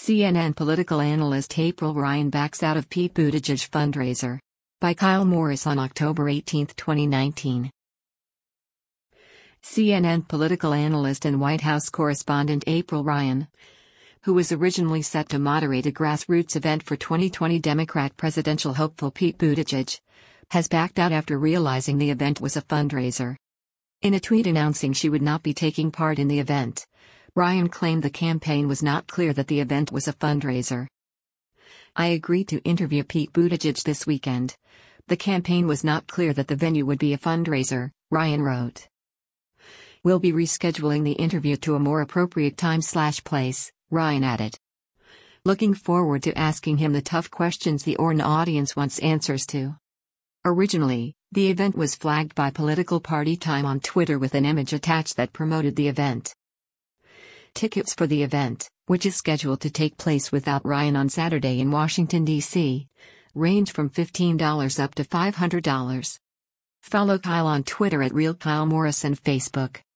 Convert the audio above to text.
CNN political analyst April Ryan backs out of Pete Buttigieg fundraiser. By Kyle Morris on October 18, 2019. CNN political analyst and White House correspondent April Ryan, who was originally set to moderate a grassroots event for 2020 Democrat presidential hopeful Pete Buttigieg, has backed out after realizing the event was a fundraiser. In a tweet announcing she would not be taking part in the event, Ryan claimed the campaign was not clear that the event was a fundraiser. "I agreed to interview Pete Buttigieg this weekend. The campaign was not clear that the venue would be a fundraiser," Ryan wrote. "We'll be rescheduling the interview to a more appropriate time/place," Ryan added. "Looking forward to asking him the tough questions the ORN audience wants answers to." Originally, the event was flagged by Political Party Time on Twitter with an image attached that promoted the event. Tickets for the event, which is scheduled to take place without Ryan on Saturday in Washington, D.C., range from $15 up to $500. Follow Kyle on Twitter at RealKyleMorris and Facebook.